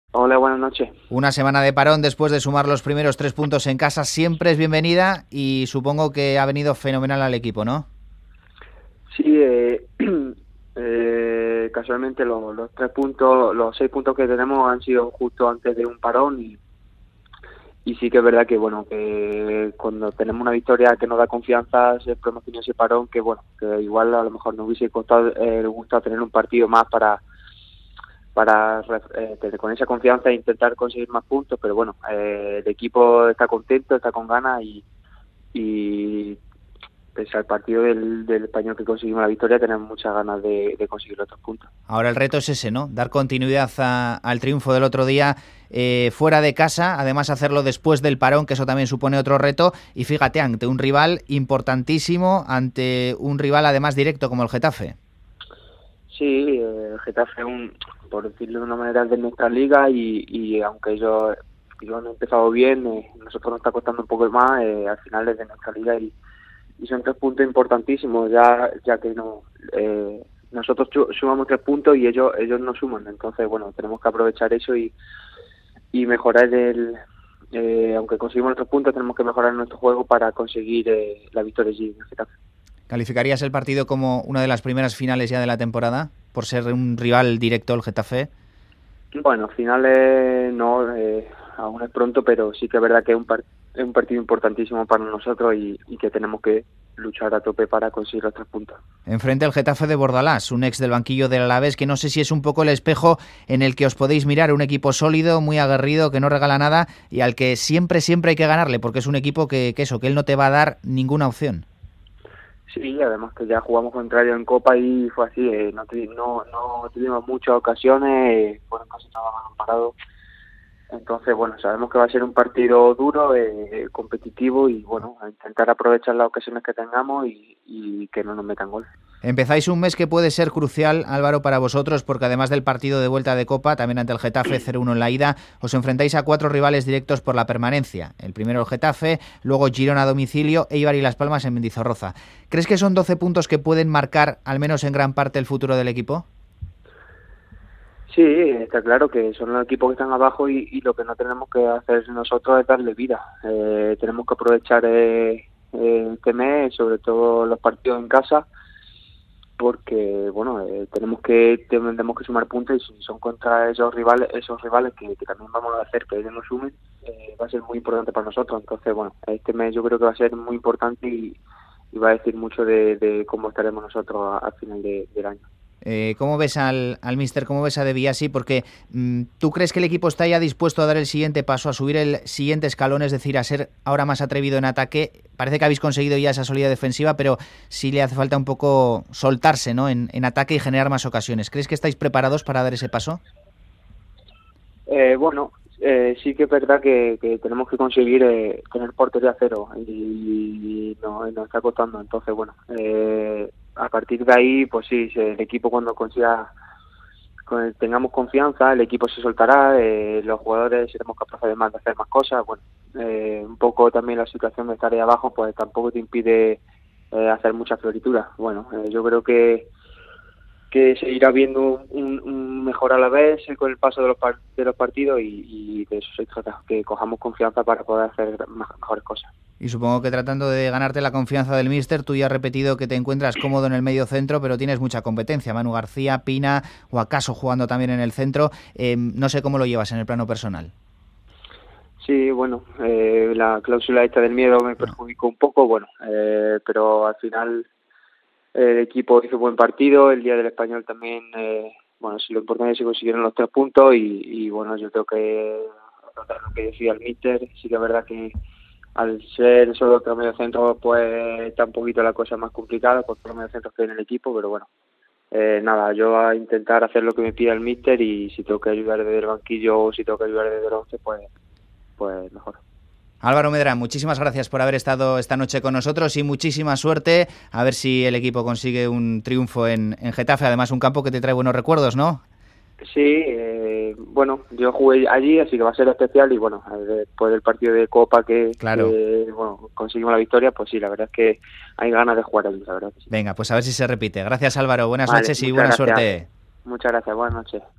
Hola, buenas noches. Una semana de parón después de sumar los primeros 3 puntos en casa siempre es bienvenida y supongo que ha venido fenomenal al equipo, ¿no? Sí, casualmente los 3 puntos, los 6 puntos que tenemos han sido justo antes de un parón y sí que es verdad que bueno, que cuando tenemos una victoria que nos da confianza, se promociona ese parón que bueno, que igual a lo mejor nos hubiese gustado tener un partido más para tener con esa confianza e intentar conseguir más puntos, pero bueno, el equipo está contento, está con ganas y pese al partido del Español que conseguimos la victoria, tenemos muchas ganas de conseguir otros puntos. Ahora el reto es ese, ¿no? Dar continuidad al triunfo del otro día fuera de casa, además hacerlo después del parón, que eso también supone otro reto, y fíjate, ante un rival importantísimo, ante un rival además directo como el Getafe. Sí, el Getafe, por decirlo de una manera, es de nuestra liga y aunque ellos han empezado bien, nosotros nos está costando un poco más, al final es de nuestra liga y son 3 puntos importantísimos, ya que no nosotros sumamos 3 puntos y ellos no suman, entonces bueno, tenemos que aprovechar eso y mejorar aunque conseguimos los 3 puntos, tenemos que mejorar nuestro juego para conseguir la victoria allí en el Getafe. ¿Calificarías el partido como una de las primeras finales ya de la temporada, por ser un rival directo el Getafe? Bueno, finales no, aún es pronto, pero sí que es verdad que es un partido importantísimo para nosotros y que tenemos que luchar a tope para conseguir los 3 puntos. Enfrente el Getafe de Bordalás, un ex del banquillo del Alavés, que no sé si es un poco el espejo en el que os podéis mirar, un equipo sólido, muy aguerrido, que no regala nada y al que siempre hay que ganarle, porque es un equipo que él no te va a dar ninguna opción. Sí, además que ya jugamos contra ellos en Copa y fue así, no tuvimos muchas ocasiones, fueron casi todos parados. Entonces, bueno, sabemos que va a ser un partido duro, competitivo y, bueno, a intentar aprovechar las ocasiones que tengamos y que no nos metan gol. Empezáis un mes que puede ser crucial, Álvaro, para vosotros, porque además del partido de vuelta de Copa, también ante el Getafe 0-1 en la ida, os enfrentáis a 4 rivales directos por la permanencia. El primero el Getafe, luego Girona a domicilio, Eibar y Las Palmas en Mendizorroza. ¿Crees que son 12 puntos que pueden marcar, al menos en gran parte, el futuro del equipo? Sí, está claro que son los equipos que están abajo y lo que no tenemos que hacer nosotros es darle vida. Tenemos que aprovechar este mes, sobre todo los partidos en casa, porque bueno, tenemos que sumar puntos y si son contra esos rivales que también vamos a hacer que ellos no sumen, va a ser muy importante para nosotros. Entonces, bueno, este mes yo creo que va a ser muy importante y va a decir mucho de cómo estaremos nosotros al final del año. ¿Cómo ves al míster? ¿Cómo ves a De Biasi? Porque ¿tú crees que el equipo está ya dispuesto a dar el siguiente paso, a subir el siguiente escalón, es decir, a ser ahora más atrevido en ataque? Parece que habéis conseguido ya esa solidez defensiva, pero sí le hace falta un poco soltarse, ¿no? En ataque y generar más ocasiones. ¿Crees que estáis preparados para dar ese paso? Bueno, sí que es verdad que tenemos que conseguir tener portería cero y nos está costando. Entonces, bueno, a partir de ahí, pues sí, el equipo cuando tengamos confianza, el equipo se soltará, los jugadores seremos capaces de hacer más cosas. Bueno, un poco también la situación de estar ahí abajo, pues tampoco te impide hacer muchas florituras. Bueno, yo creo que se irá viendo un mejor a la vez con el paso de los partidos y de eso se trata, que cojamos confianza para poder hacer mejores cosas. Y supongo que tratando de ganarte la confianza del míster, tú ya has repetido que te encuentras cómodo en el medio centro, pero tienes mucha competencia. Manu García, Pina o acaso jugando también en el centro. No sé cómo lo llevas en el plano personal. Sí, bueno, la cláusula esta del miedo me perjudicó un poco, bueno, pero al final el equipo hizo buen partido, el día del Español también, bueno, sí, lo importante es que se consiguieron los 3 puntos y bueno, yo creo que lo que decía el míster, sí que es verdad que al ser solo otro medio centro pues está un poquito la cosa más complicada por los medios centros que hay en el equipo, pero bueno, nada, yo a intentar hacer lo que me pida el míster y si tengo que ayudar desde el banquillo o si tengo que ayudar desde el 11 pues mejor. Álvaro Medrán, muchísimas gracias por haber estado esta noche con nosotros y muchísima suerte. A ver si el equipo consigue un triunfo en Getafe. Además, un campo que te trae buenos recuerdos, ¿no? Sí, bueno, yo jugué allí, así que va a ser especial y bueno, después del partido de Copa Claro. bueno, conseguimos la victoria, pues sí, la verdad es que hay ganas de jugar allí, la verdad que sí. Venga, pues a ver si se repite. Gracias, Álvaro. Buenas Vale, noches y muchas buena gracias. suerte. Muchas gracias, buenas noches.